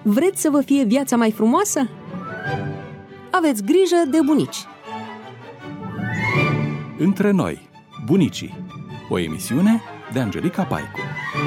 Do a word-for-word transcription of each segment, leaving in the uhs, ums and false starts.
Vreți să vă fie viața mai frumoasă? Aveți grijă de bunici. Între noi, bunicii. O emisiune de Angelica Paicu.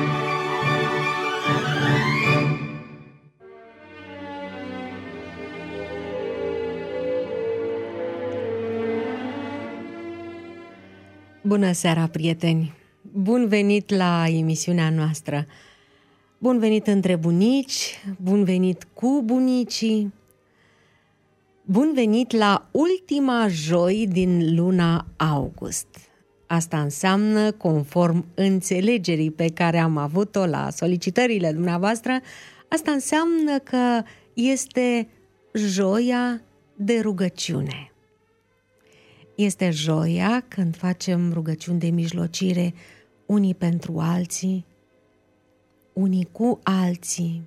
Bună seara, prieteni! Bun venit la emisiunea noastră! Bun venit între bunici, bun venit cu bunicii, bun venit la ultima joi din luna august. Asta înseamnă, conform înțelegerii pe care am avut-o la solicitările dumneavoastră, asta înseamnă că este joia de rugăciune. Este joia când facem rugăciuni de mijlocire unii pentru alții, unii cu alții.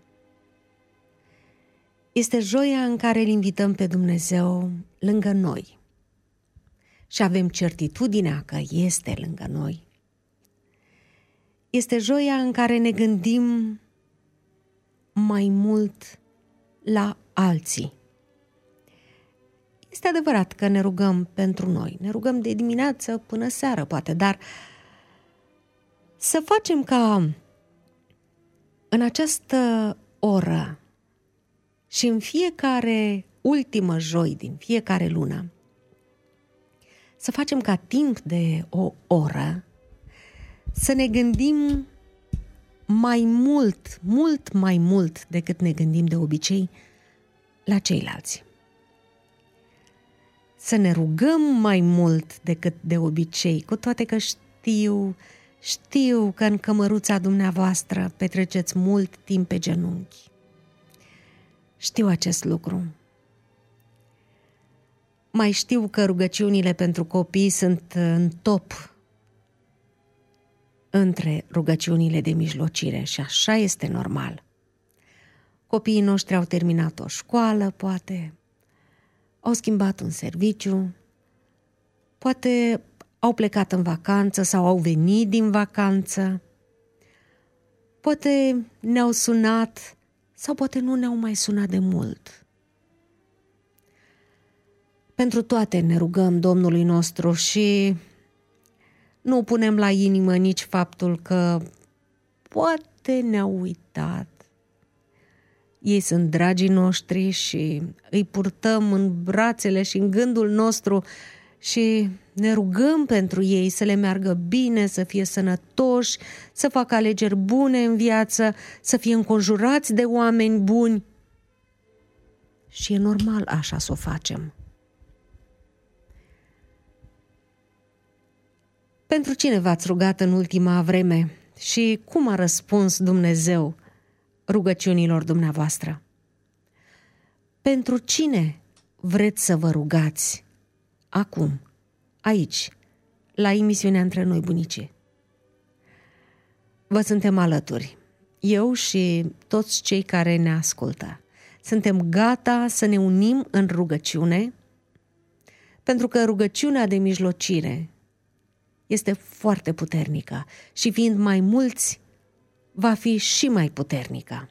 Este joia în care îl invităm pe Dumnezeu lângă noi și avem certitudinea că este lângă noi. Este joia în care ne gândim mai mult la alții. Este adevărat că ne rugăm pentru noi, ne rugăm de dimineață până seară, poate, dar să facem ca în această oră și în fiecare ultimă joi din fiecare lună, să facem ca timp de o oră să ne gândim mai mult, mult mai mult decât ne gândim de obicei la ceilalți. Să ne rugăm mai mult decât de obicei, cu toate că știu, știu că în cămăruța dumneavoastră petreceți mult timp pe genunchi. Știu acest lucru. Mai știu că rugăciunile pentru copii sunt în top între rugăciunile de mijlocire și așa este normal. Copiii noștri au terminat o școală, poate, au schimbat un serviciu, poate au plecat în vacanță sau au venit din vacanță, poate ne-au sunat sau poate nu ne-au mai sunat de mult. Pentru toate ne rugăm Domnului nostru și nu punem la inimă nici faptul că poate ne-au uitat. Ei sunt dragii noștri și îi purtăm în brațele și în gândul nostru și ne rugăm pentru ei să le meargă bine, să fie sănătoși, să facă alegeri bune în viață, să fie înconjurați de oameni buni. Și e normal așa să o facem. Pentru cine v-ați rugat în ultima vreme și cum a răspuns Dumnezeu rugăciunilor dumneavoastră? Pentru cine vreți să vă rugați acum, aici, la emisiunea Între Noi, bunicii? Vă suntem alături, eu și toți cei care ne ascultă. Suntem gata să ne unim în rugăciune, pentru că rugăciunea de mijlocire este foarte puternică și fiind mai mulți, va fi și mai puternică.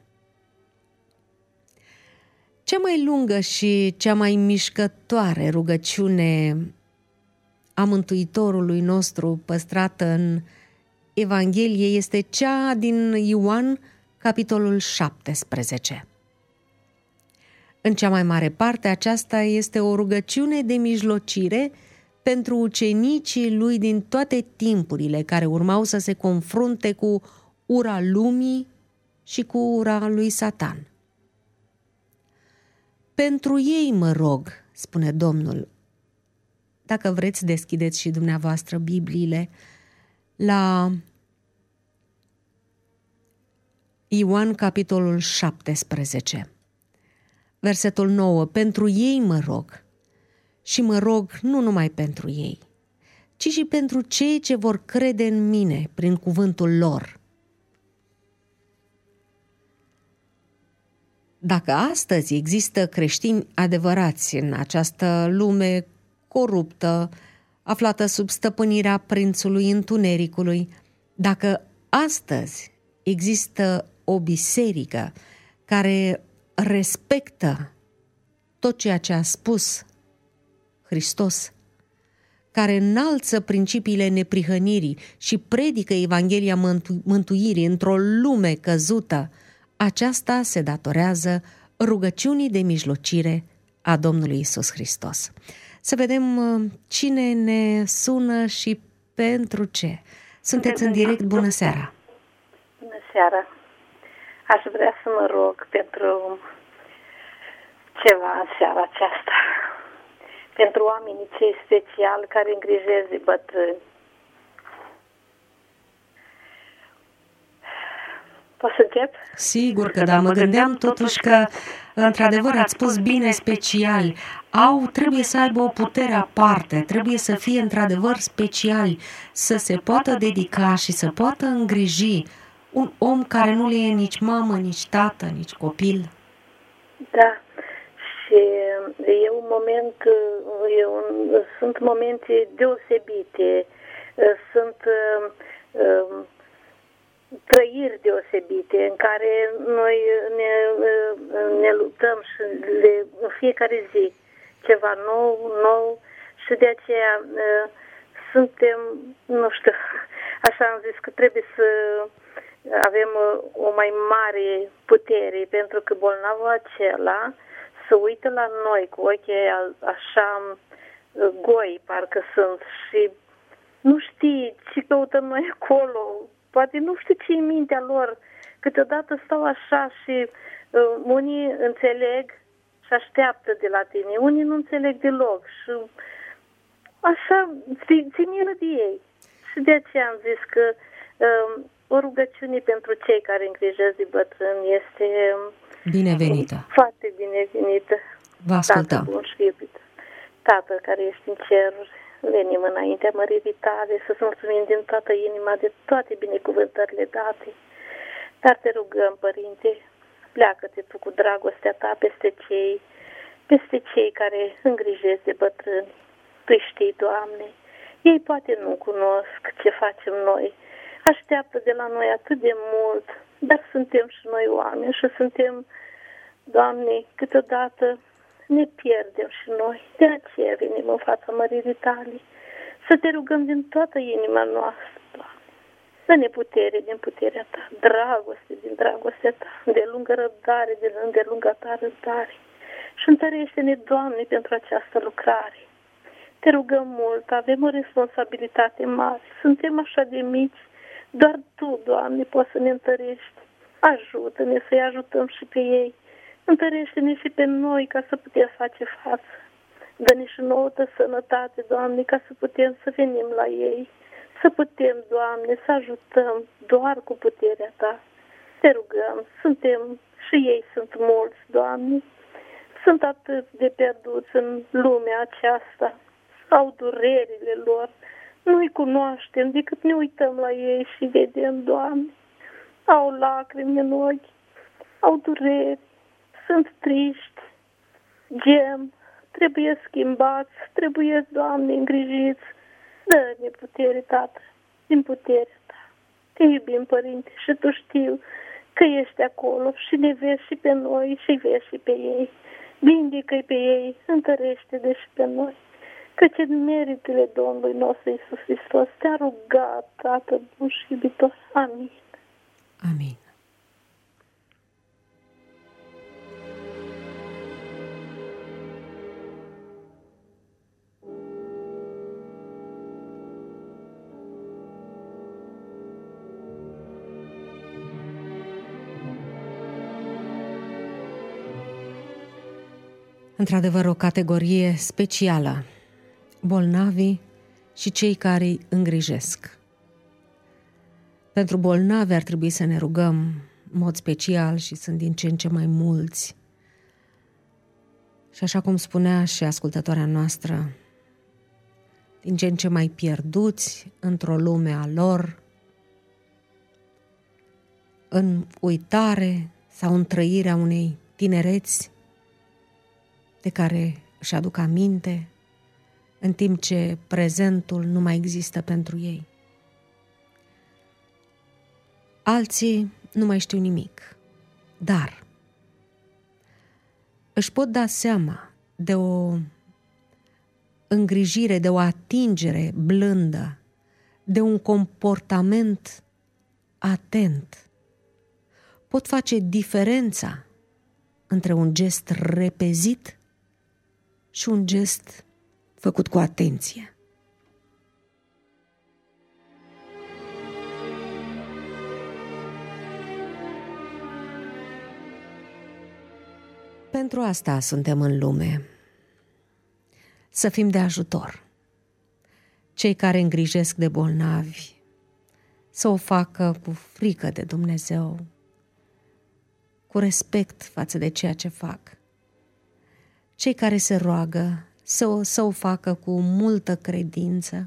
Cea mai lungă și cea mai mișcătoare rugăciune a Mântuitorului nostru păstrată în Evanghelie este cea din Ioan, capitolul șaptesprezece. În cea mai mare parte, aceasta este o rugăciune de mijlocire pentru ucenicii lui din toate timpurile care urmau să se confrunte cu ura lumii și cu ura lui Satan. Pentru ei mă rog, spune Domnul. Dacă vreți, deschideți și dumneavoastră Bibliile la Ioan, capitolul șaptesprezece, versetul nouă. Pentru ei mă rog și mă rog nu numai pentru ei, ci și pentru cei ce vor crede în mine prin cuvântul lor. Dacă astăzi există creștini adevărați în această lume coruptă, aflată sub stăpânirea prințului întunericului, dacă astăzi există o biserică care respectă tot ceea ce a spus Hristos, care înalță principiile neprihănirii și predică Evanghelia mântu- mântuirii într-o lume căzută, aceasta se datorează rugăciunii de mijlocire a Domnului Iisus Hristos. Să vedem cine ne sună și pentru ce. Sunteți în direct, bună seara! Bună seara! Aș vrea să mă rog pentru ceva în seara aceasta. Pentru oamenii cei speciali care îngrijesc de bătrâni. Poți să încep? Sigur că da, mă gândeam totuși că, într-adevăr, ați spus bine speciali. Au, trebuie să aibă o putere aparte, trebuie să fie într-adevăr speciali, să se poată dedica și să poată îngriji un om care nu le e nici mamă, nici tată, nici copil. Da. Și e un moment, e un, sunt momente deosebite, sunt uh, trăiri deosebite în care noi ne, ne luptăm și le, în fiecare zi ceva nou, nou și de aceea uh, suntem, nu știu, așa am zis că trebuie să avem o mai mare putere, pentru că bolnavul acela să uită la noi cu ochii așa goi, parcă sunt, și nu știi ce căutăm noi acolo, poate nu știu ce în mintea lor. Câteodată stau așa și uh, unii înțeleg și așteaptă de la tine, unii nu înțeleg deloc și așa ți milă de ei. Și de aceea am zis că uh, o rugăciune pentru cei care îngrijesc de bătrâni este binevenită. Foarte binevenită. Vă ascultăm. Tată bun și iubit. Tată care ești în ceruri, venim înaintea măririi tale să-ți mulțumim din toată inima de toate binecuvântările date. Dar te rugăm, Părinte, pleacă-te tu cu dragostea ta peste cei, peste cei care îngrijesc de bătrâni. Tu știi, Doamne, ei poate nu cunosc ce facem noi. Așteaptă de la noi atât de mult, dar suntem și noi oameni și suntem, Doamne, câteodată ne pierdem și noi. De aceea venim în fața măririi tale să te rugăm din toată inima noastră, Doamne. Dă-ne putere din puterea ta, dragoste din dragostea ta, de lungă răbdare, de îndelunga ta răbdare. Și întărește-ne, Doamne, pentru această lucrare. Te rugăm mult, avem o responsabilitate mare, suntem așa de mici, doar Tu, Doamne, poți să ne întărești. Ajută-ne să-i ajutăm și pe ei. Întărește-ne și pe noi ca să putem face față. Dă-ne și nouă sănătate, Doamne, ca să putem să venim la ei. Să putem, Doamne, să ajutăm doar cu puterea Ta. Te rugăm, suntem și ei sunt mulți, Doamne. Sunt atât de pierduți în lumea aceasta. Au durerile lor. Nu-i cunoaștem decât ne uităm la ei și vedem, Doamne. Au lacrimi în ochi, au dureri, sunt triști, gem, trebuie schimbați, trebuie, Doamne, îngrijiți. Dă-ne putere, Tată, din puterea Ta. Te iubim, Părinte, și Tu știu că ești acolo și ne vezi și pe noi și vezi și pe ei. Vindecă-i pe ei, întărește-ne și pe noi. Căci în meritele Domnului nostru Iisus Hristos te-a rugat, Tată bun și iubitor. Amin. Amin. Într-adevăr, o categorie specială, bolnavii și cei care îi îngrijesc. Pentru bolnavi ar trebui să ne rugăm în mod special și sunt din ce în ce mai mulți. Și așa cum spunea și ascultătoarea noastră, din ce în ce mai pierduți într-o lume a lor, în uitare sau în trăirea unei tinereți de care își aduc aminte, în timp ce prezentul nu mai există pentru ei. Alții nu mai știu nimic, dar își pot da seama de o îngrijire, de o atingere blândă, de un comportament atent. Pot face diferența între un gest repezit și un gest făcut cu atenție. Pentru asta suntem în lume, să fim de ajutor. Cei care îngrijesc de bolnavi să o facă cu frică de Dumnezeu, cu respect față de ceea ce fac. Cei care se roagă să o, să o facă cu multă credință.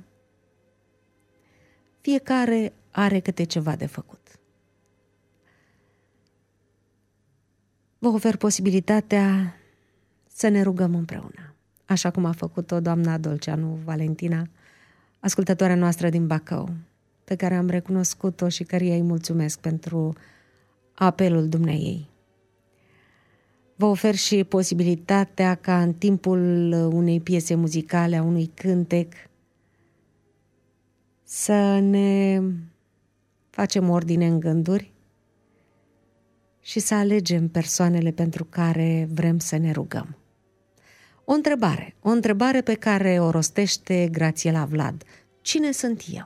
Fiecare are câte ceva de făcut. Vă ofer posibilitatea să ne rugăm împreună, așa cum a făcut-o doamna Dolceanu Valentina, ascultătoarea noastră din Bacău, pe care am recunoscut-o și căreia îi mulțumesc pentru apelul dumneiei. Vă ofer și posibilitatea ca în timpul unei piese muzicale, a unui cântec, să ne facem ordine în gânduri și să alegem persoanele pentru care vrem să ne rugăm. O întrebare, o întrebare pe care o rostește Grațiela Vlad. Cine sunt eu?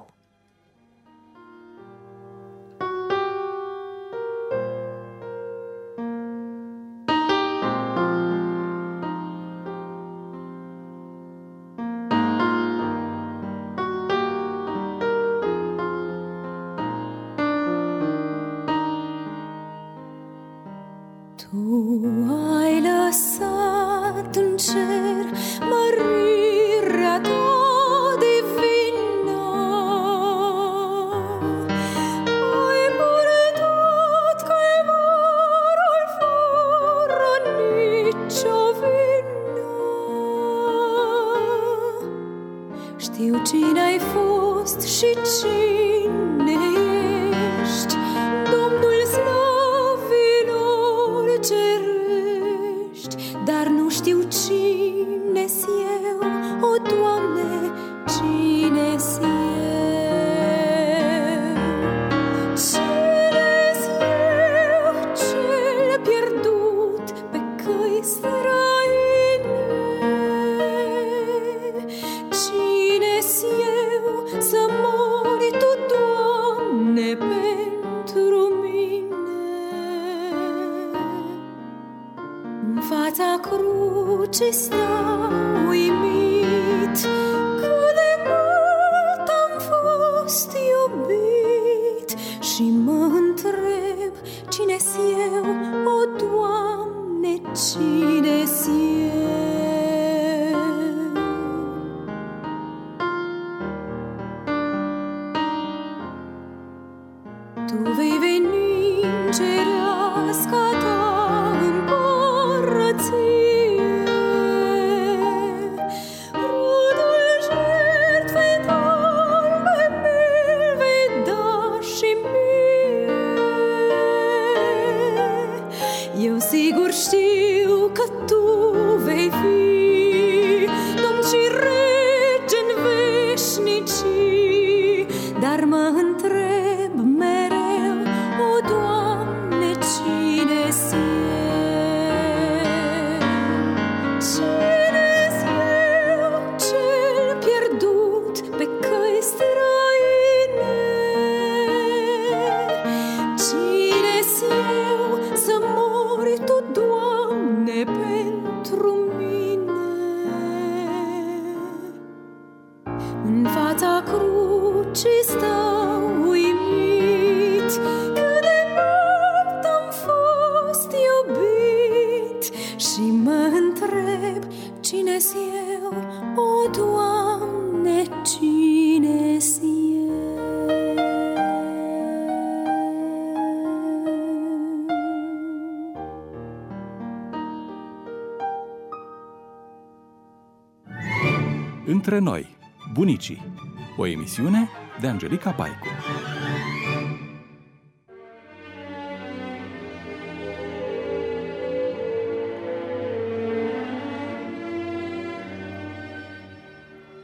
Între noi, bunicii, o emisiune de Angelica Paicu.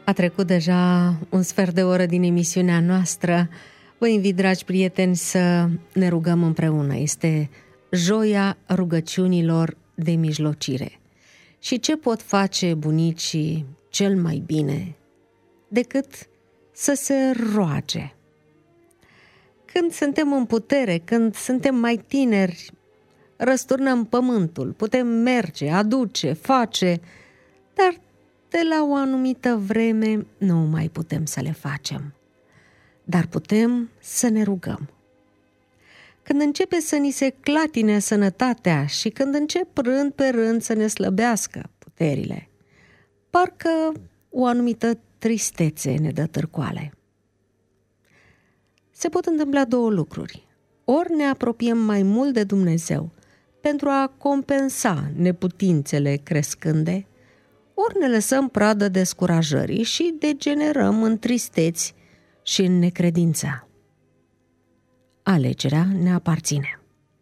A trecut deja un sfert de oră din emisiunea noastră. Vă invit, dragi prieteni, să ne rugăm împreună. Este joia rugăciunilor de mijlocire. Și ce pot face bunicii cel mai bine decât să se roage? Când suntem în putere, când suntem mai tineri, răsturnăm pământul, putem merge, aduce, face, dar de la o anumită vreme nu mai putem să le facem. Dar putem să ne rugăm. Când începe să ni se clatine sănătatea și când încep rând pe rând să ne slăbească puterile, parcă o anumită tristețe ne dă târcoale. Se pot întâmpla două lucruri. Ori ne apropiem mai mult de Dumnezeu pentru a compensa neputințele crescânde, ori ne lăsăm pradă descurajării și degenerăm în tristeți și în necredință. Alegerea ne aparține.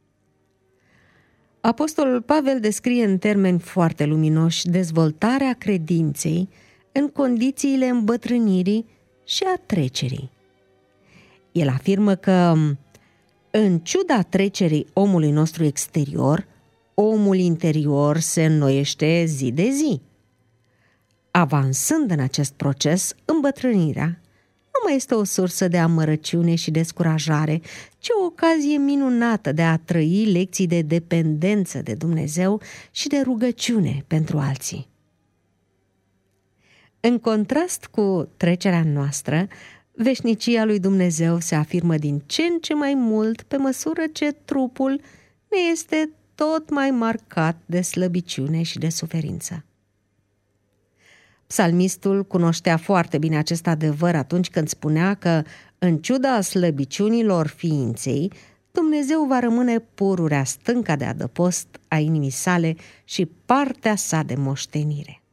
Apostolul Pavel descrie în termeni foarte luminoși dezvoltarea credinței în condițiile îmbătrânirii și a trecerii. El afirmă că, în ciuda trecerii omului nostru exterior, omul interior se înnoiește zi de zi. Avansând în acest proces, îmbătrânirea nu mai este o sursă de amărăciune și descurajare, ci o ocazie minunată de a trăi lecții de dependență de Dumnezeu și de rugăciune pentru alții. În contrast cu trecerea noastră, veșnicia lui Dumnezeu se afirmă din ce în ce mai mult pe măsură ce trupul ne este tot mai marcat de slăbiciune și de suferință. Psalmistul cunoștea foarte bine acest adevăr atunci când spunea că, în ciuda slăbiciunilor ființei, Dumnezeu va rămâne pururea stânca de adăpost a inimii sale și partea sa de moștenire.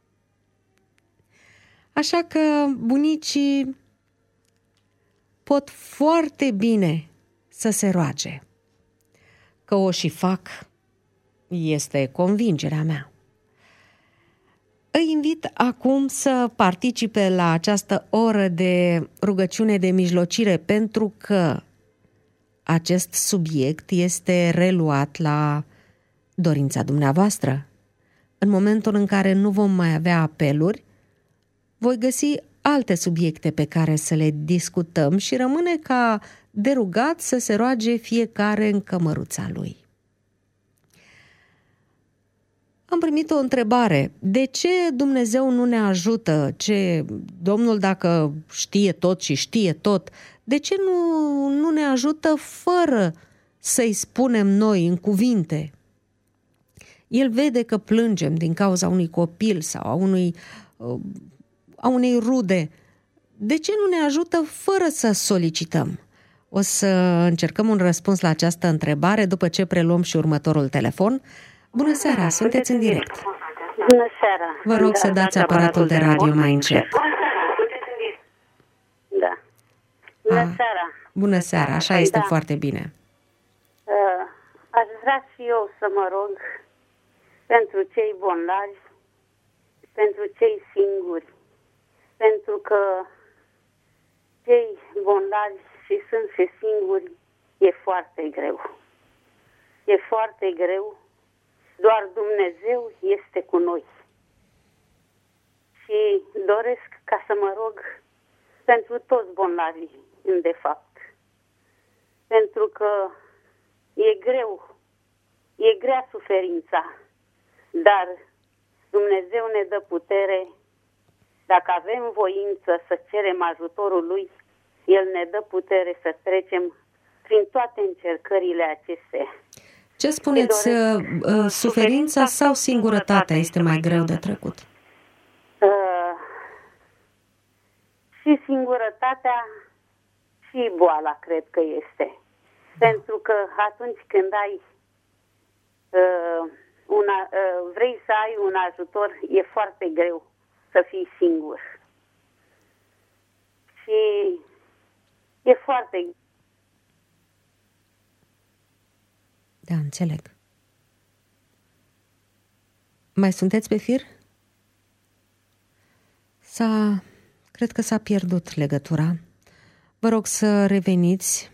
Așa că bunicii pot foarte bine să se roage. Că o și fac este convingerea mea. Îi invit acum să participe la această oră de rugăciune de mijlocire, pentru că acest subiect este reluat la dorința dumneavoastră. În momentul în care nu vom mai avea apeluri, voi găsi alte subiecte pe care să le discutăm și rămâne ca de rugat să se roage fiecare în cămăruța lui. Am primit o întrebare. De ce Dumnezeu nu ne ajută? Ce, Domnul, dacă știe tot și știe tot, de ce nu, nu ne ajută fără să-i spunem noi în cuvinte? El vede că plângem din cauza unui copil sau a, unui, a unei rude. De ce nu ne ajută fără să solicităm? O să încercăm un răspuns la această întrebare după ce preluăm și următorul telefon. Bună seara, sunteți în direct. Bună seara. Vă rog să dați aparatul de radio mai încet. Da. Bună A, seara. Bună seara, așa este Da. foarte bine. Uh, aș vrea și eu să mă rog pentru cei bolnavi, pentru cei singuri, pentru că cei bolnavi și sunt și singuri e foarte greu. E foarte greu. Doar Dumnezeu este cu noi. Și doresc ca să mă rog pentru toți bolnavii, de fapt. Pentru că e greu, e grea suferința, dar Dumnezeu ne dă putere. Dacă avem voință să cerem ajutorul Lui, El ne dă putere să trecem prin toate încercările acestea. Ce spuneți, uh, suferința sau singurătatea este mai greu de trecut? Uh, și singurătatea și boala cred că este. Pentru că atunci când ai uh, una, uh, vrei să ai un ajutor, e foarte greu să fii singur. Și e foarte Da, înțeleg. Mai sunteți pe fir? S-a, Cred că s-a pierdut legătura. Vă rog să reveniți.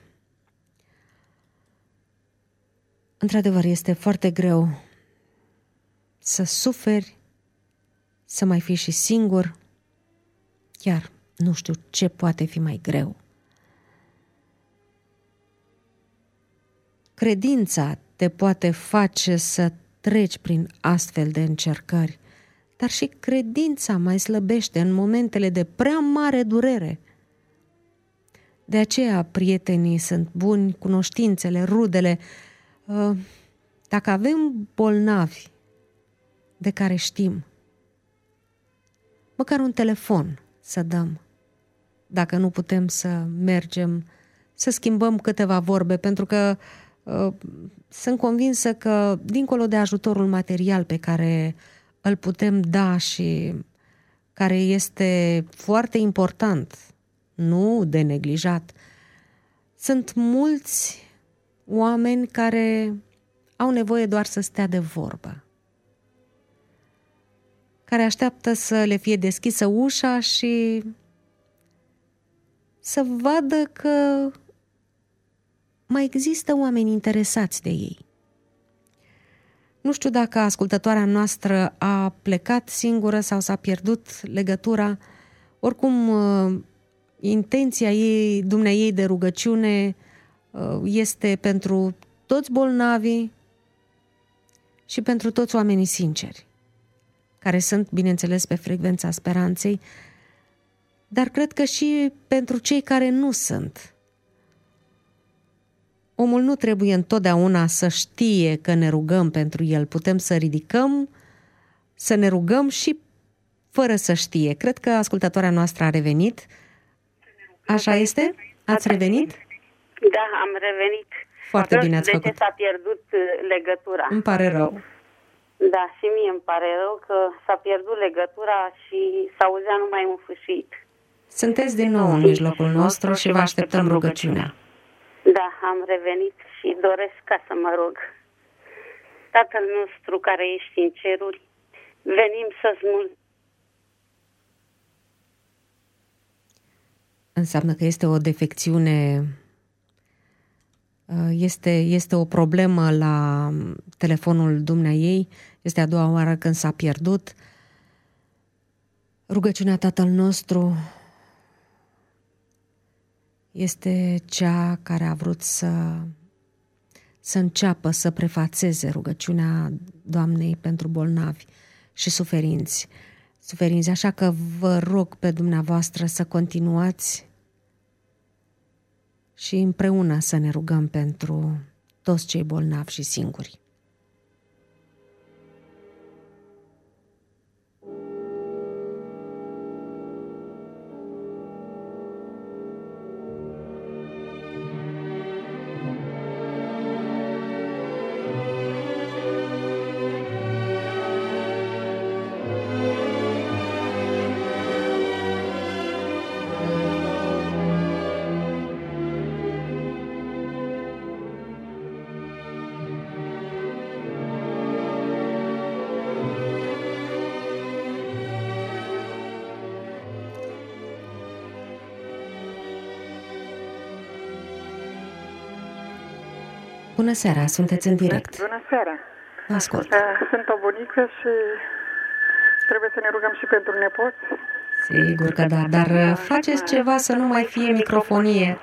Într-adevăr, este foarte greu să suferi, să mai fii și singur. Chiar nu știu ce poate fi mai greu. Credința te poate face să treci prin astfel de încercări, dar și credința mai slăbește în momentele de prea mare durere. De aceea prietenii sunt buni, cunoștințele, rudele. Dacă avem bolnavi de care știm, măcar un telefon să dăm. Dacă nu putem să mergem, să schimbăm câteva vorbe, pentru că uh, sunt convinsă că, dincolo de ajutorul material pe care îl putem da și care este foarte important, nu de neglijat, sunt mulți oameni care au nevoie doar să stea de vorbă, care așteaptă să le fie deschisă ușa și să vadă că mai există oameni interesați de ei. Nu știu dacă ascultătoarea noastră a plecat singură sau s-a pierdut legătura. Oricum, intenția ei, dumneaei de rugăciune este pentru toți bolnavii și pentru toți oamenii sinceri, care sunt, bineînțeles, pe frecvența speranței, dar cred că și pentru cei care nu sunt. Omul nu trebuie întotdeauna să știe că ne rugăm pentru el. Putem să ridicăm, să ne rugăm și fără să știe. Cred că ascultătoarea noastră a revenit. Așa este? Ați revenit? Da, am revenit. Foarte bine ați de făcut. ce s-a pierdut legătura. Îmi pare rău. Da, și mie îmi pare rău că s-a pierdut legătura și s-auzea numai un fâșit. Sunteți din nou în mijlocul nostru și vă așteptăm rugăciunea. Da, am revenit și doresc ca să mă rog. Tatăl nostru care ești în ceruri, venim să-ți mulțumim. Înseamnă că este o defecțiune, este, este o problemă la telefonul dumneaei, este a doua oară când s-a pierdut. Rugăciunea Tatăl nostru este cea care a vrut să, să înceapă să prefațeze rugăciunea Doamnei pentru bolnavi și suferinți. Suferinți, așa că vă rog pe dumneavoastră să continuați și împreună să ne rugăm pentru toți cei bolnavi și singuri. Bună seara, sunteți în direct. Bună seara. Ascult. Sunt o bunică și trebuie să ne rugăm și pentru nepoți. Sigur că da, dar faceți ceva să nu mai fie microfonie.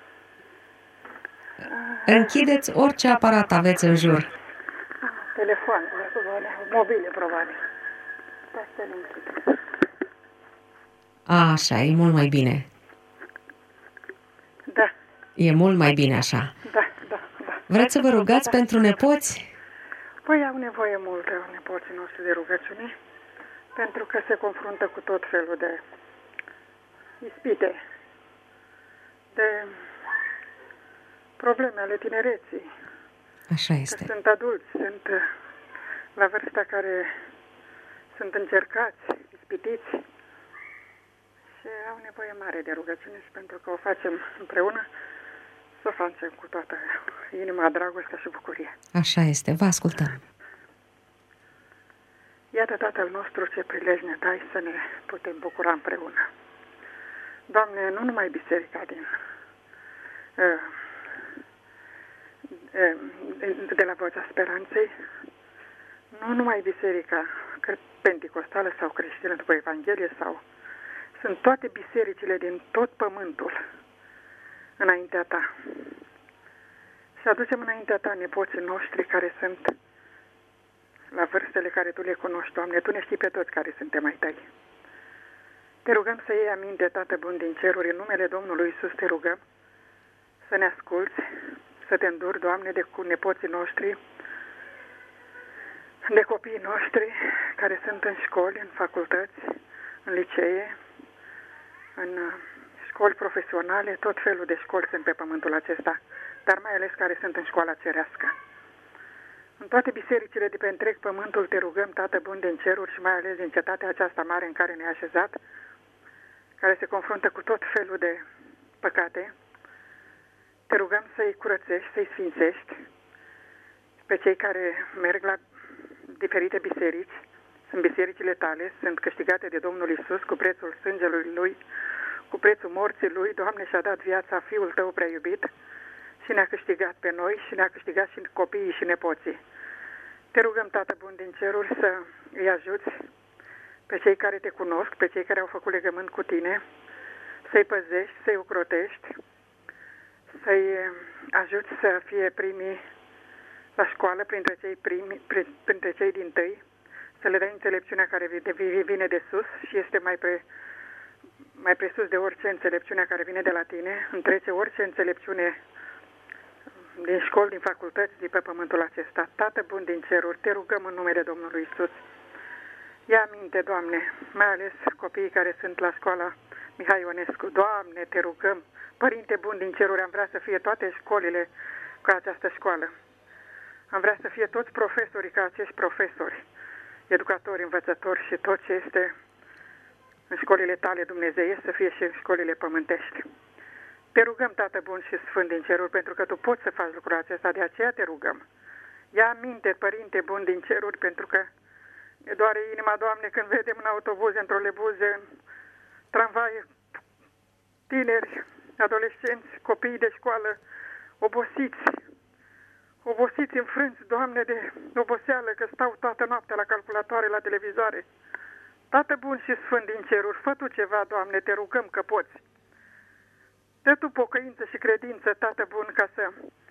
Închideți orice aparat aveți în jur. Telefon, mobile, probabil. Așa, e mult mai bine. Da. E mult mai bine așa. Da, da, da. Vreți să vă rugați pentru nepoți? Păi au nevoie mult nepoții noștri de rugăciune, pentru că se confruntă cu tot felul de ispite, de probleme ale tinereții. Așa este. Sunt adulți, sunt la vârsta care sunt încercați, ispitiți și au nevoie mare de rugăciune și pentru că o facem împreună, să o facem cu toată inima, dragostea și bucuria. Așa este, vă ascultăm. Iată, Tatăl nostru, ce prilej ne dai să ne putem bucura împreună. Doamne, nu numai biserica din uh, uh, de la Vocea Speranței, nu numai biserica penticostală sau creștină după Evanghelie, sau sunt toate bisericile din tot pământul înaintea ta. Și aducem înaintea ta nepoții noștri care sunt la vârstele care tu le cunoști, Doamne. Tu ne știi pe toți care suntem ai tăi. Te rugăm să iei aminte, Tată bun din ceruri, în numele Domnului Iisus te rugăm să ne asculți, să te înduri, Doamne, de cu nepoții noștri, de copiii noștri care sunt în școli, în facultăți, în licee, în școli profesionale, tot felul de școli sunt pe pământul acesta, dar mai ales care sunt în școala cerească. În toate bisericile de pe întreg pământul te rugăm, Tată bun din ceruri, și mai ales din cetatea aceasta mare în care ne-ai așezat, care se confruntă cu tot felul de păcate, te rugăm să-i curățești, să-i sfințești pe cei care merg la diferite biserici. Sunt bisericile tale, sunt câștigate de Domnul Iisus cu prețul sângelui Lui, cu prețul morții Lui. Doamne, și-a dat viața Fiul Tău prea iubit și ne-a câștigat pe noi și ne-a câștigat și copiii și nepoții. Te rugăm, Tată bun din ceruri, să îi ajuți pe cei care te cunosc, pe cei care au făcut legământ cu tine, să-i păzești, să-i ocrotești, să-i ajuți să fie primii la școală printre cei, primi, printre cei din tâi, să le dai înțelepciunea care vine de sus și este mai, pre, mai presus de orice înțelepciunea care vine de la tine, întrece orice înțelepciune din școli, din facultăți, de pe pământul acesta. Tată bun din ceruri, te rugăm în numele Domnului Iisus. Ia aminte, Doamne, mai ales copiii care sunt la școala Mihai Ionescu. Doamne, te rugăm, Părinte bun din ceruri, am vrea să fie toate școlile ca această școală. Am vrea să fie toți profesorii ca acești profesori, educatori, învățători și tot ce este în școlile tale dumnezeiești să fie și în școlile pământești. Te rugăm, Tată bun și Sfânt din ceruri, pentru că Tu poți să faci lucrul acesta, de aceea te rugăm. Ia aminte, Părinte bun din ceruri, pentru că ne doare inima, Doamne, când vedem în autobuze, în trolebuze, în tramvaie, tineri, adolescenți, copii de școală, obosiți, obosiți, înfrânți, Doamne, de oboseală, că stau toată noaptea la calculatoare, la televizoare. Tată bun și Sfânt din ceruri, fă Tu ceva, Doamne, te rugăm că poți. Dă Tu pocăință și credință, Tată bun, ca să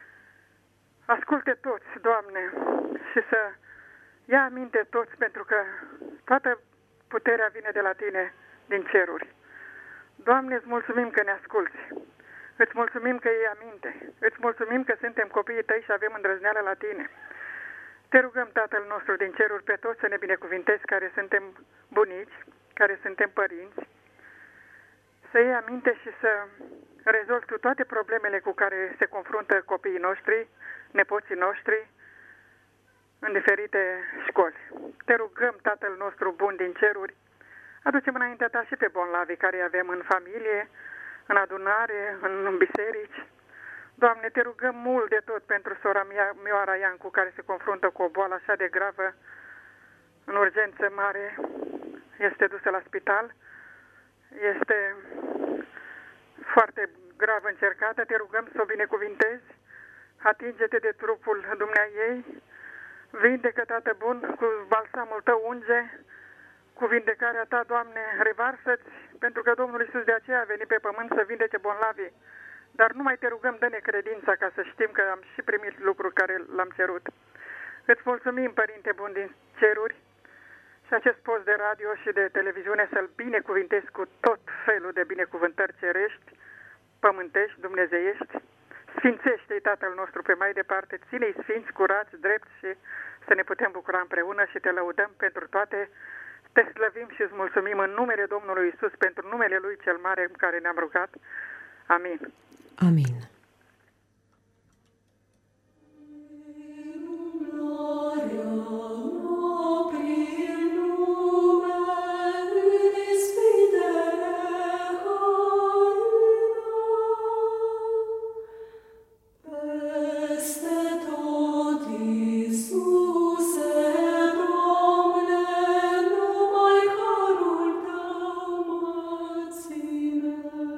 asculte toți, Doamne, și să ia aminte toți, pentru că toată puterea vine de la Tine din ceruri. Doamne, îți mulțumim că ne asculți. Îți mulțumim că iei aminte. Îți mulțumim că suntem copiii Tăi și avem îndrăzneală la Tine. Te rugăm, Tatăl nostru din ceruri, pe toți să ne binecuvintezi care suntem bunici, care suntem părinți, să iei aminte și să rezolvi Tu toate problemele cu care se confruntă copiii noștri, nepoții noștri, în diferite școli. Te rugăm, Tatăl nostru bun din ceruri, aducem înaintea Ta și pe bolnavii care îi avem în familie, în adunare, în biserici. Doamne, te rugăm mult de tot pentru sora Mioara Iancu, care se confruntă cu o boală așa de gravă, în urgență mare, este dusă la spital, este foarte grav încercată. Te rugăm să o binecuvintezi, atinge-te de trupul dumneaei, vindecă, Tată bun, cu balsamul Tău unge, cu vindecarea Ta, Doamne, revarsă-ți, pentru că Domnul Iisus de aceea a venit pe pământ să vindece bolnavii. Dar numai te rugăm, dă-ne credința ca să știm că am și primit lucruri care l-am cerut. Îți mulțumim, Părinte bun din ceruri, și acest post de radio și de televiziune să-l binecuvintezi cu tot felul de binecuvântări cerești, pământești, dumnezeiești. Sfințește-i, Tatăl nostru, pe mai departe, ține-i sfinți, curați, drepți și să ne putem bucura împreună și Te lăudăm pentru toate. Te slăvim și îți mulțumim în numele Domnului Iisus, pentru numele Lui cel mare în care ne-am rugat. Amin. Amin. Amen.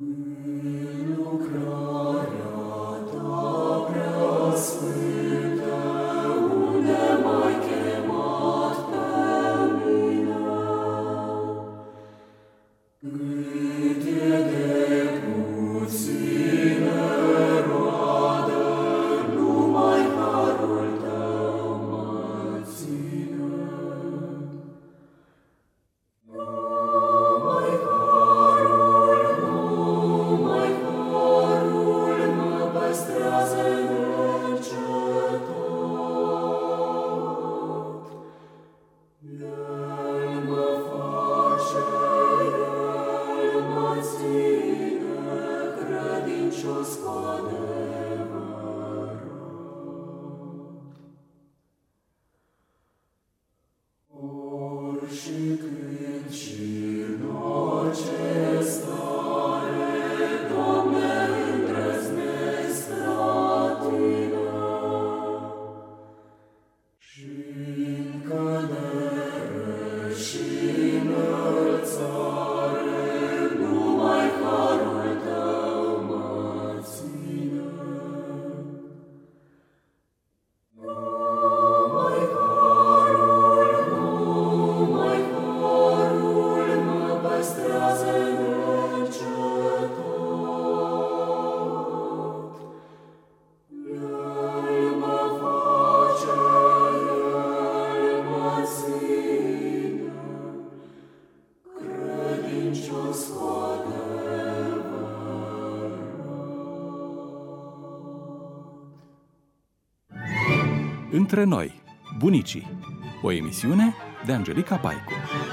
Între noi, bunicii, o emisiune de Angelica Paicu.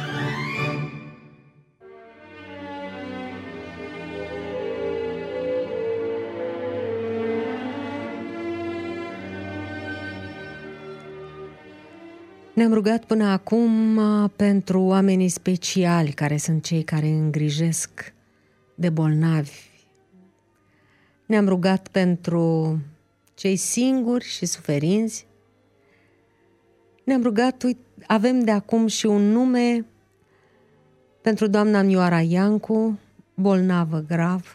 Ne-am rugat până acum pentru oamenii speciali, care sunt cei care îngrijesc de bolnavi. Ne-am rugat pentru cei singuri și suferinți. Ne-am rugat, uite, avem de acum și un nume pentru doamna Mioara Iancu, bolnavă grav.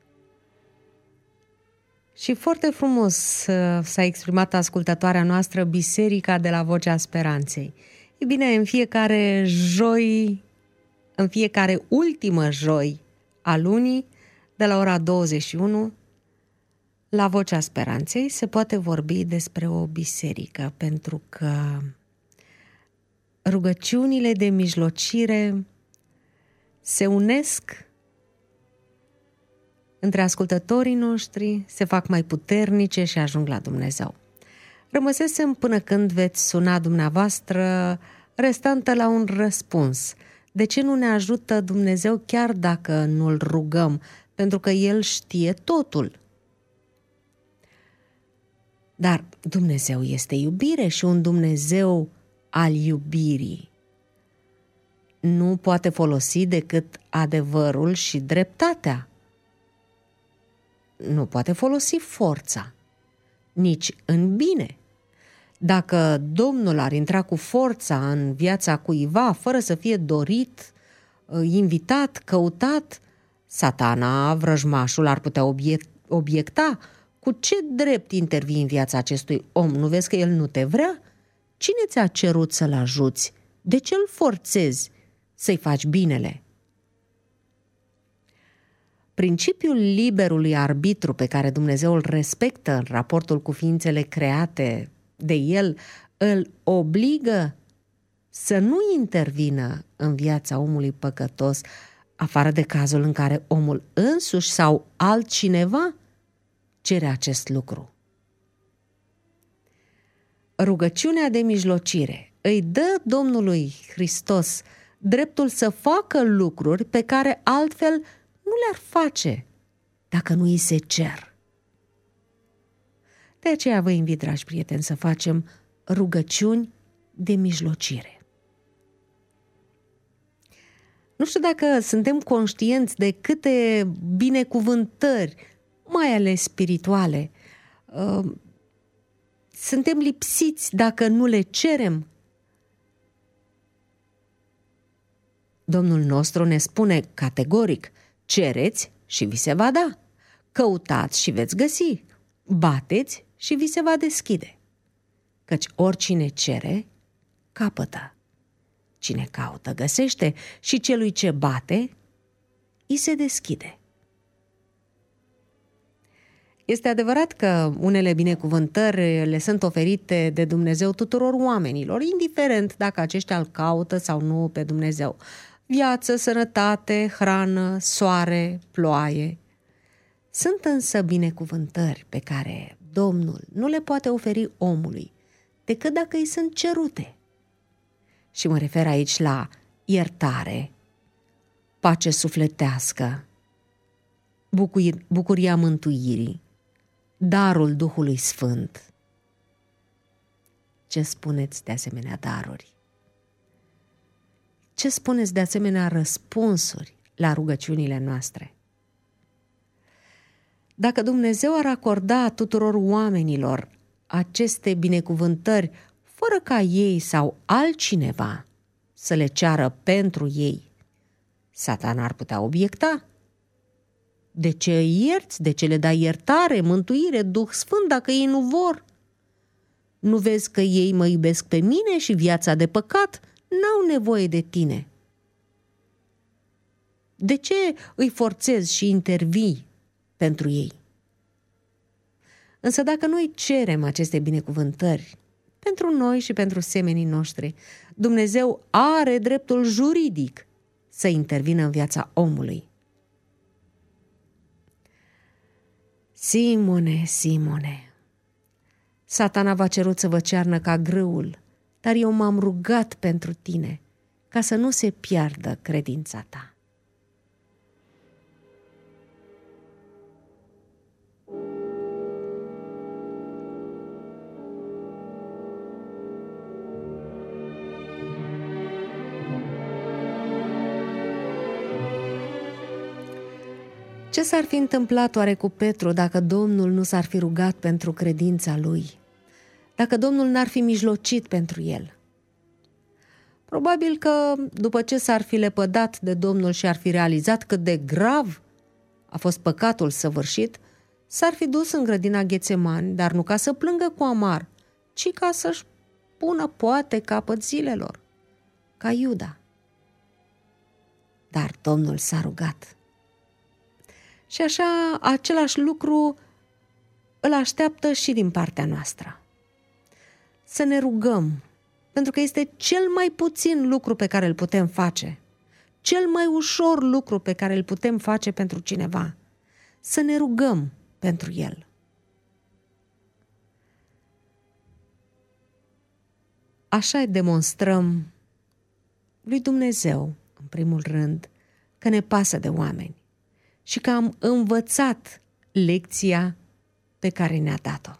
Și foarte frumos s-a exprimat ascultătoarea noastră, Biserica de la Vocea Speranței. E bine, în fiecare joi, în fiecare ultimă joi a lunii, de la ora douăzeci și unu, la Vocea Speranței se poate vorbi despre o biserică, pentru că rugăciunile de mijlocire se unesc între ascultătorii noștri, se fac mai puternice și ajung la Dumnezeu. Rămăsesem până când veți suna dumneavoastră restantă la un răspuns. De ce nu ne ajută Dumnezeu chiar dacă nu-L rugăm? Pentru că El știe totul. Dar Dumnezeu este iubire și un Dumnezeu al iubirii nu poate folosi decât adevărul și dreptatea. Nu poate folosi forța, nici în bine. Dacă Domnul ar intra cu forța în viața cuiva, fără să fie dorit, invitat, căutat, Satana, vrăjmașul, ar putea obiecta: cu ce drept intervii în viața acestui om? Nu vezi că el nu te vrea? Cine ți-a cerut să-l ajuți? De ce îl forțezi să-i faci binele? Principiul liberului arbitru pe care Dumnezeu îl respectă în raportul cu ființele create de El îl obligă să nu intervină în viața omului păcătos, afară de cazul în care omul însuși sau altcineva cere acest lucru. Rugăciunea de mijlocire îi dă Domnului Hristos dreptul să facă lucruri pe care altfel nu le-ar face dacă nu îi se cer. De aceea vă invit, dragi prieteni, să facem rugăciuni de mijlocire. Nu știu dacă suntem conștienți de câte binecuvântări, mai ales spirituale, suntem lipsiți dacă nu le cerem. Domnul nostru ne spune categoric: cereți și vi se va da. Căutați și veți găsi. Bateți și vi se va deschide. Căci oricine cere, capătă. Cine caută, găsește și celui ce bate, îi se deschide. Este adevărat că unele binecuvântări le sunt oferite de Dumnezeu tuturor oamenilor, indiferent dacă aceștia îl caută sau nu pe Dumnezeu. Viață, sănătate, hrană, soare, ploaie. Sunt însă binecuvântări pe care Domnul nu le poate oferi omului, decât dacă îi sunt cerute. Și mă refer aici la iertare, pace sufletească, bucur- bucuria mântuirii, darul Duhului Sfânt. Ce spuneți de asemenea daruri? Ce spuneți de asemenea răspunsuri la rugăciunile noastre? Dacă Dumnezeu ar acorda tuturor oamenilor aceste binecuvântări fără ca ei sau altcineva să le ceară pentru ei, Satan ar putea obiecta. De ce îi ierți? De ce le dai iertare, mântuire, Duh Sfânt dacă ei nu vor? Nu vezi că ei mă iubesc pe mine și viața de păcat n-au nevoie de tine? De ce îi forțezi și intervii pentru ei? Însă dacă noi cerem aceste binecuvântări pentru noi și pentru semenii noștri, Dumnezeu are dreptul juridic să intervină în viața omului. Simone, Simone, Satana v-a cerut să vă cearnă ca grâul, dar eu m-am rugat pentru tine ca să nu se piardă credința ta. Ce s-ar fi întâmplat oare cu Petru dacă Domnul nu s-ar fi rugat pentru credința lui? Dacă Domnul n-ar fi mijlocit pentru el? Probabil că după ce s-ar fi lepădat de Domnul și ar fi realizat cât de grav a fost păcatul săvârșit, s-ar fi dus în grădina Ghețemani, dar nu ca să plângă cu amar, ci ca să-și pună poate capăt zilelor, ca Iuda. Dar Domnul s-a rugat. Și așa, același lucru îl așteaptă și din partea noastră. Să ne rugăm, pentru că este cel mai puțin lucru pe care îl putem face, cel mai ușor lucru pe care îl putem face pentru cineva. Să ne rugăm pentru el. Așa demonstrăm lui Dumnezeu, în primul rând, că ne pasă de oameni și că am învățat lecția pe care ne-a dat-o.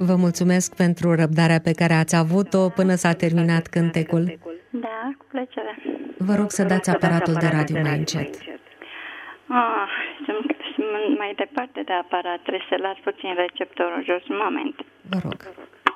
Vă mulțumesc pentru răbdarea pe care ați avut-o până s-a terminat cântecul. Da, cu plăcere. Vă rog să dați aparatul de radio mai încet. Ah, sunt, sunt mai departe de aparat, trebuie să las puțin receptorul jos, un moment. Vă rog.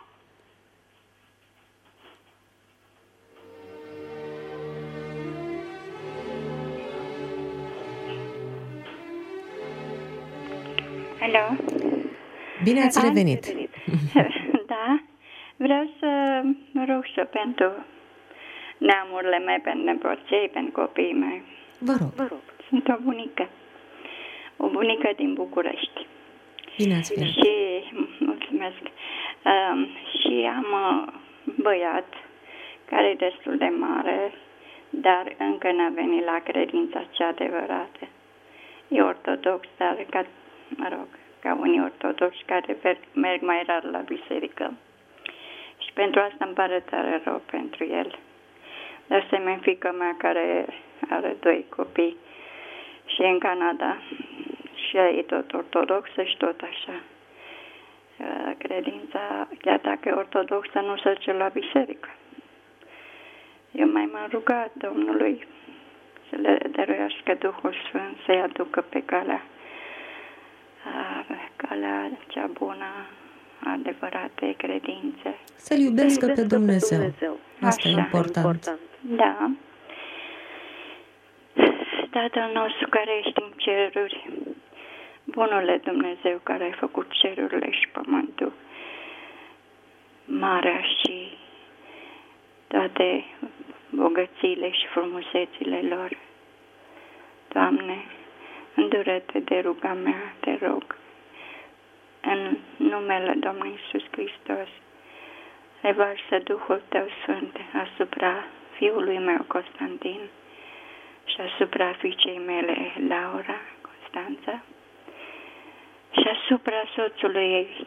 Alo? Bine ați revenit. Da, vreau să rog și pentru neamurile mele, pentru nepoții, pentru copiii mei. Vă rog. Vă rog. Sunt o bunică, o bunică din București. Bine ați venit. Și, mulțumesc, um, și am uh, băiat care e destul de mare, dar încă n-a venit la credința cea adevărată. E ortodox, dar ca, mă rog, ca unii ortodoxi care merg mai rar la biserică. Și pentru asta îmi pare tare rău pentru el. De asemenea, fiica mea care are doi copii și e în Canada și ea e tot ortodoxă și tot așa. Credința, chiar dacă e ortodoxă, nu se duce la biserică. Eu mai m-am rugat Domnului să le dăruiască Duhul Sfânt, să-i aducă pe calea, calea cea bună, adevărate credințe. Să-L iubească pe Dumnezeu. Pe Dumnezeu. Asta așa, e important. important. Da. Tatăl nostru care ești în ceruri, bunule Dumnezeu care ai făcut cerurile și pământul, marea și toate bogățiile și frumusețile lor. Doamne, îndură-te de ruga mea, te rog, în numele Domnului Iisus Hristos, revarsă Duhul Tău Sfânt asupra fiului meu Constantin și asupra fiicei mele Laura, Constanța, și asupra soțului ei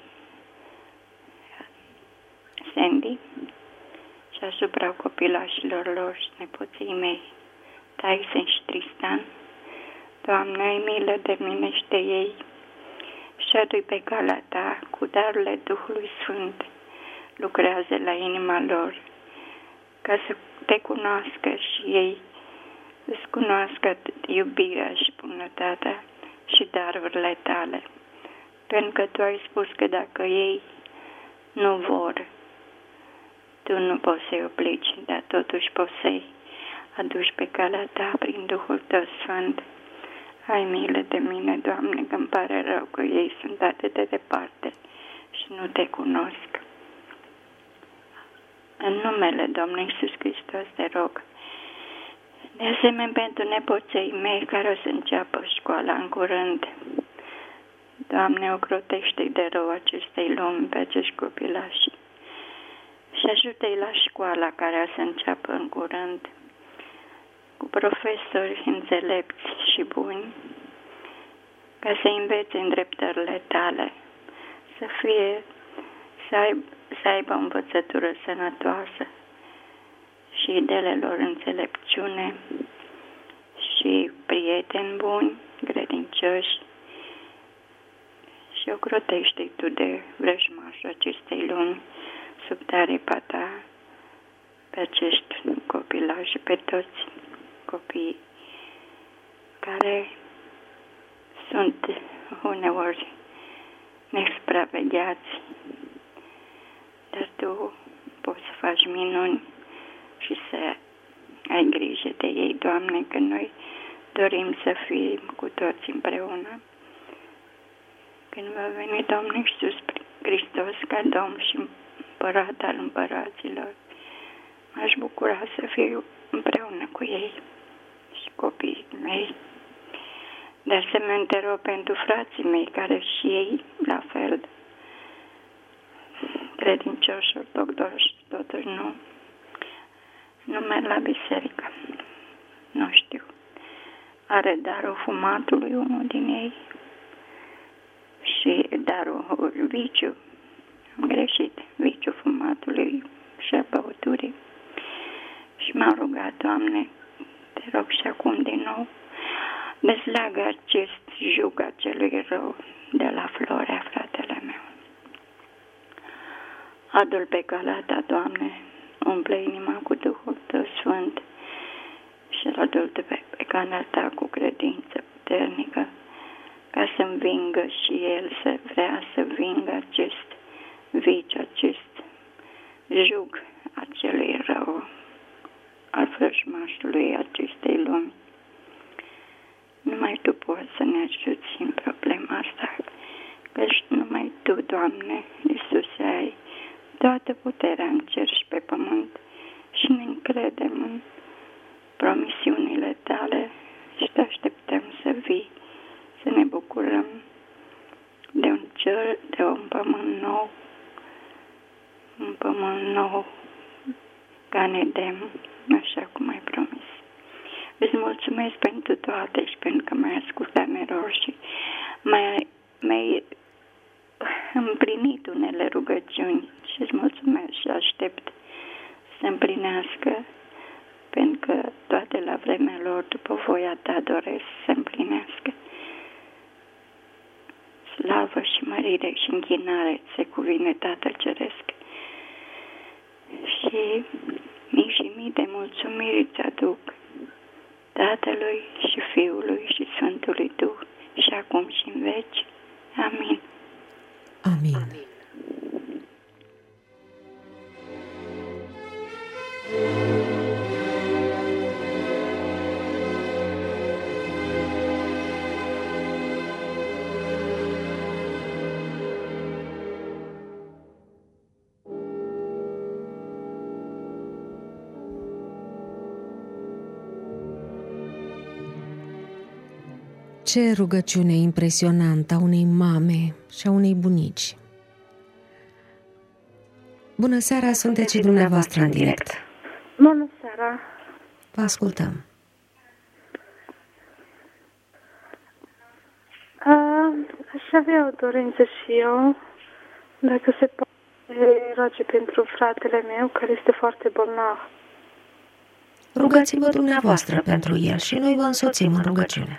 Sandy și asupra copilașilor lor și nepoții mei Tyson și Tristan. Doamne, ai milă de mine și de ei și adu-i pe calea Ta cu darurile Duhului Sfânt. Lucrează la inima lor ca să Te cunoască și ei să-ți cunoască iubirea și bunătatea și darurile Tale. Pentru că Tu ai spus că dacă ei nu vor, Tu nu poți să-i obligi, dar totuși poți să-i aduci pe calea Ta prin Duhul Tău Sfânt. Ai milă de mine, Doamne, că îmi pare rău că ei sunt atât de departe și nu Te cunosc. În numele Domnului Iisus Hristos te rog. De asemenea, pentru nepoței mei care o să înceapă școala în curând, Doamne, ocrotește-i de rău acestei lumi pe acești copilași și ajută-i la școala care o să înceapă în curând, cu profesori înțelepți și buni, ca să învețe îndreptările Tale, să fie, să aibă, să aibă învățătură sănătoasă și idele lor înțelepciune și prieteni buni, credincioși, și ocrotește-i Tu de vrăjmașul acestei lumi sub taripa Ta pe acești copilași și pe toți copiii care sunt uneori nesupravegheați, dar Tu poți să faci minuni și să ai grijă de ei, Doamne, că noi dorim să fim cu toți împreună. Când va veni Domnul Iisus Hristos ca Domn și Împărat al împăraților, m-aș bucura să fiu împreună cu ei și copiii mei. De asemenea, te rog pentru frații mei, care și ei, la fel, credincioși, ortodoxi, totuși nu, nu merg la biserică. Nu știu. Are darul fumatului unul din ei și darul viciu. Am greșit. Viciu fumatului și a băuturii. Și m-am rugat, Doamne, te rog și acum din nou, dezleagă acest jug acelui rău de la Florea, fratele meu. adu-l pe calea ta, Doamne, umple inima cu Duhul Tău Sfânt și adu-l pe, pe calea ta cu credință puternică, ca să învingă și el, să vrea să vingă acest vici, acest jug acelui rău al vrăjmașului acestei lumi. Numai Tu poți să ne ajuți în problema asta, căci numai Tu, Doamne, Iisuse, ai toată puterea în cer și pe pământ și ne încredem în promisiunile Tale și Te așteptăm să vii, să ne bucurăm de un cer, de un pământ nou, un pământ nou ca în Edem, așa cum ai promis. Îți mulțumesc pentru toate și pentru că m-ai ascultat mereu și m-ai, mi-ai împlinit unele rugăciuni și îți mulțumesc și aștept să împlinească, pentru că toate la vremea lor, după voia Ta, doresc să împlinească. Slavă și mărire și închinare se cuvine Tatăl Ceresc. Și mii și mii de mulțumiri îți aduc Tatălui și Fiului și Sfântului Duh și acum și în veci. Amin. Amin. Amin. Ce rugăciune impresionantă a unei mame și a unei bunici. Bună seara, sunteți și dumneavoastră în direct. Bună seara. Vă ascultăm. Aș avea o dorință și eu, dacă se poate roage pentru fratele meu, care este foarte bolnav. Rugați-vă dumneavoastră pentru el și noi vă însoțim în rugăciune.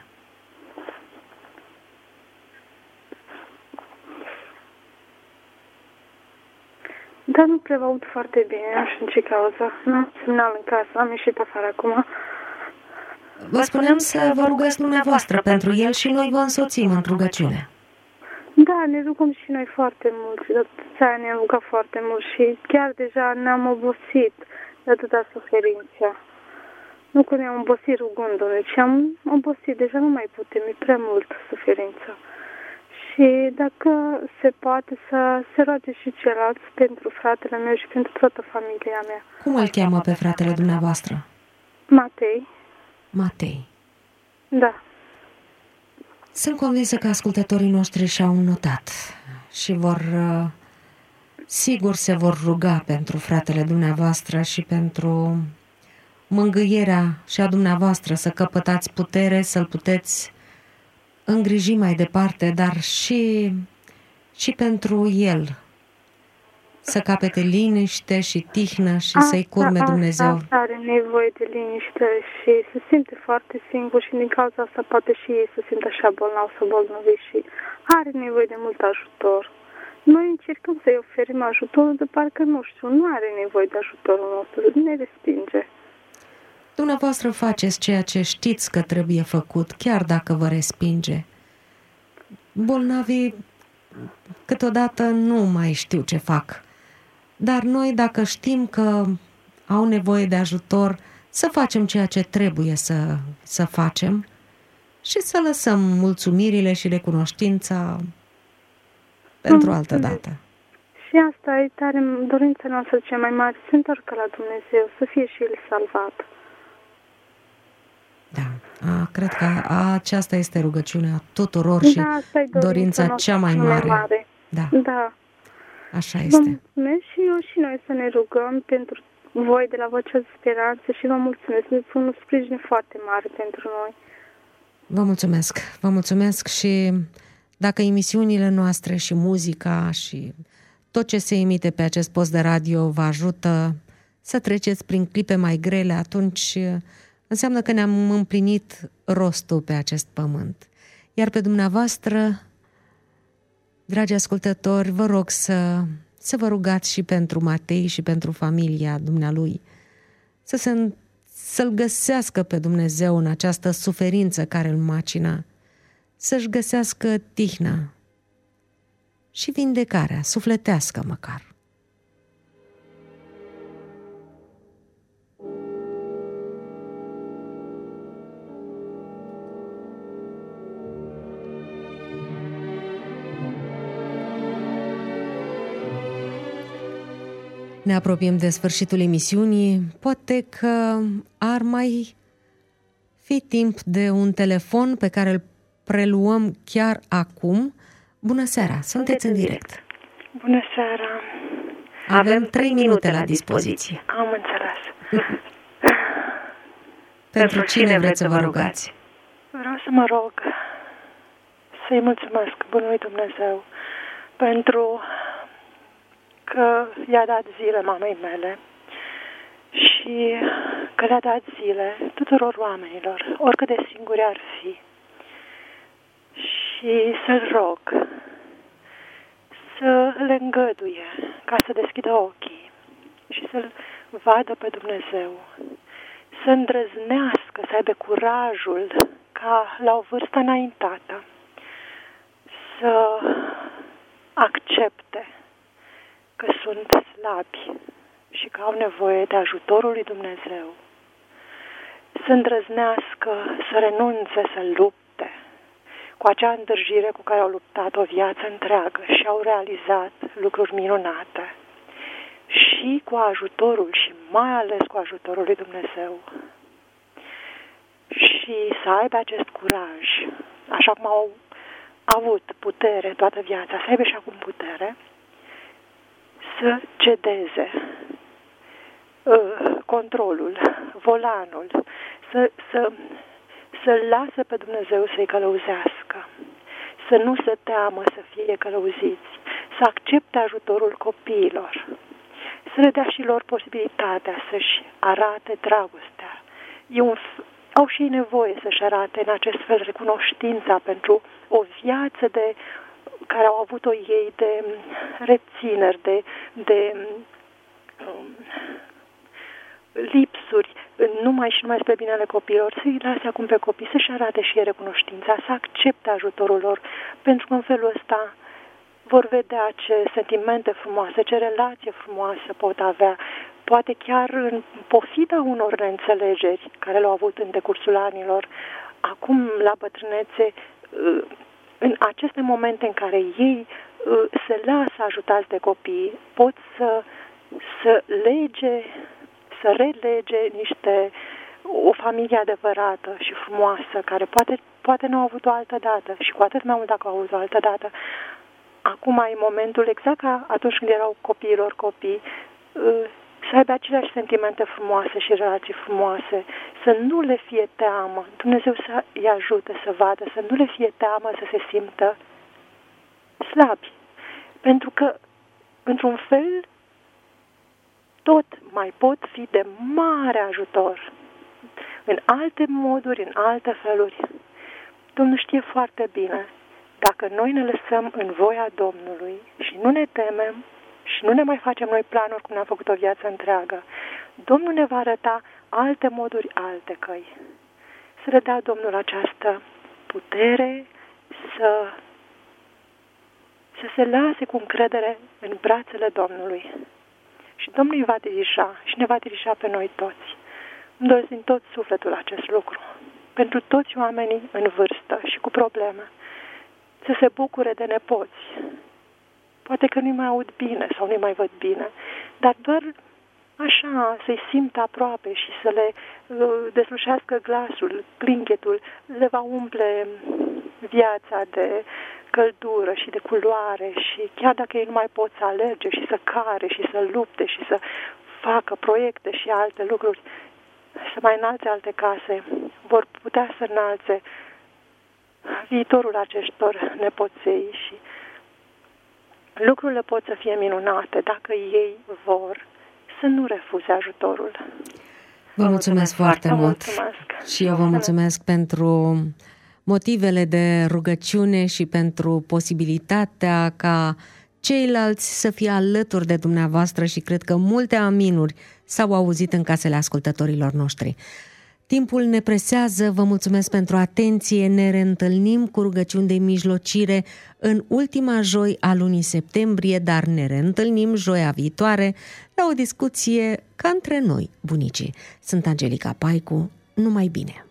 Dar nu prea vă aud foarte bine, nu știu în ce cauză. Nu am semnal în casă, am ieșit afară acum. Vă spunem să vă rugați dumneavoastră pentru el și noi vă însoțim în rugăciune. Da, ne rugăm și noi foarte mult și de atâția ne-am rugat foarte mult și chiar deja ne-am obosit de atâta suferință. Nu că ne-am obosit rugându-ne, ci am obosit, deja nu mai putem, e prea mult suferință. Și dacă se poate să se roage și ceilalți pentru fratele meu și pentru toată familia mea. Cum îl cheamă pe fratele dumneavoastră? Matei. Matei. Da. Sunt convinsă că ascultătorii noștri și-au notat și vor, sigur se vor ruga pentru fratele dumneavoastră și pentru mângâierea și a dumneavoastră, să căpătați putere, să-l puteți îngriji mai departe, dar și, și pentru el, să capete liniște și tihnă și asta, să-i curme Dumnezeu. Asta are nevoie de liniște și se simte foarte singur și din cauza asta poate și ei să simtă așa bolnav, să bolnavi și are nevoie de mult ajutor. Noi încercăm să-i oferim ajutorul, de parcă nu știu, nu are nevoie de ajutorul nostru, ne respinge. Dumneavoastră faceți ceea ce știți că trebuie făcut, chiar dacă vă respinge. Bolnavii câteodată nu mai știu ce fac. Dar noi, dacă știm că au nevoie de ajutor, să facem ceea ce trebuie să, să facem și să lăsăm mulțumirile și recunoștința pentru altă dată. Și asta e tare dorința noastră cea mai mare, să întoarcă la Dumnezeu, să fie și El salvat. Da, a, cred că a, aceasta este rugăciunea tuturor și da, dorința, dorința cea mai mare. mare. Da. Da. Așa este. Vă mulțumesc și eu și noi să ne rugăm pentru voi de la Vocea de Speranță și vă mulțumesc. Ne pun un sprijin foarte mare pentru noi. Vă mulțumesc. Vă mulțumesc și dacă emisiunile noastre și muzica și tot ce se emite pe acest post de radio vă ajută să treceți prin clipe mai grele, atunci înseamnă că ne-am împlinit rostul pe acest pământ. Iar pe dumneavoastră, dragi ascultători, vă rog să, să vă rugați și pentru Matei și pentru familia dumnealui, să se, să-L găsească pe Dumnezeu în această suferință care îl macină, să-și găsească tihna și vindecarea sufletească măcar. Ne apropiem de sfârșitul emisiunii. Poate că ar mai fi timp de un telefon pe care îl preluăm chiar acum. Bună seara, sunteți în direct. Bună seara. Avem, Avem trei minute la dispoziție. Am înțeles. Pentru cine vreți să vă rugați? Vreau să mă rog să-i mulțumesc bunului Dumnezeu pentru că i-a dat zile mamei mele și că le-a dat zile tuturor oamenilor, oricât de singuri ar fi. Și să-l rog să le îngăduie ca să deschidă ochii și să-l vadă pe Dumnezeu, să îndrăznească, să aibă curajul ca la o vârstă înaintată să accepte că sunt slabi și că au nevoie de ajutorul lui Dumnezeu, să îndrăznească, să renunțe, să lupte cu acea îndârjire cu care au luptat o viață întreagă și au realizat lucruri minunate și cu ajutorul și mai ales cu ajutorul lui Dumnezeu. Și să aibă acest curaj, așa cum au avut putere toată viața, să aibă și acum putere, să cedeze uh, controlul, volanul, să, să, să lasă pe Dumnezeu să-i călăuzească, să nu se teamă să fie călăuziți, să accepte ajutorul copiilor, să le dea și lor posibilitatea să-și arate dragostea. E un, au și ei nevoie să-și arate în acest fel recunoștința pentru o viață de care au avut-o ei de rețineri, de, de um, lipsuri, numai și numai spre binele copiilor, să-i lase acum pe copii să-și arate și ei recunoștința, să accepte ajutorul lor, pentru că în felul ăsta vor vedea ce sentimente frumoase, ce relație frumoasă pot avea, poate chiar în pofida unor neînțelegeri care le-au avut în decursul anilor, acum la bătrânețe, în aceste momente în care ei uh, se lasă ajutați de copii, pot să, să lege, să relege niște, o familie adevărată și frumoasă, care poate, poate nu au avut o altă dată și cu atât mai mult dacă au avut o altă dată. Acum e momentul exact ca atunci când erau copiilor copii, uh, să aibă aceleași sentimente frumoase și relații frumoase, să nu le fie teamă, Dumnezeu să îi ajute să vadă, să nu le fie teamă să se simtă slabi. Pentru că, într-un fel, tot mai pot fi de mare ajutor. În alte moduri, în alte feluri. Domnul știe foarte bine, dacă noi ne lăsăm în voia Domnului și nu ne temem, și nu ne mai facem noi planuri cum ne-am făcut o viață întreagă, Domnul ne va arăta alte moduri, alte căi. Să le dea Domnul această putere să, să se lase cu încredere în brațele Domnului. Și Domnul îi va dirija și ne va dirija pe noi toți. Îmi doresc din tot sufletul acest lucru. Pentru toți oamenii în vârstă și cu probleme, să se bucure de nepoți. Poate că nu-i mai aud bine sau nu-i mai văd bine, dar doar așa să-i simtă aproape și să le uh, deslușească glasul, clinchetul, le va umple viața de căldură și de culoare și chiar dacă ei nu mai pot să alerge și să care și să lupte și să facă proiecte și alte lucruri, să mai înalțe alte case, vor putea să înalțe viitorul acestor nepoței și lucrurile pot să fie minunate dacă ei vor să nu refuze ajutorul. Vă mulțumesc, mulțumesc foarte mult mulțumesc. Și eu vă mulțumesc pentru motivele de rugăciune și pentru posibilitatea ca ceilalți să fie alături de dumneavoastră și cred că multe aminuri s-au auzit în casele ascultătorilor noștri. Timpul ne presează, vă mulțumesc pentru atenție, ne reîntâlnim cu rugăciuni de mijlocire în ultima joi a lunii septembrie, dar ne reîntâlnim joia viitoare la o discuție ca între noi, bunicii. Sunt Angelica Paicu, numai bine!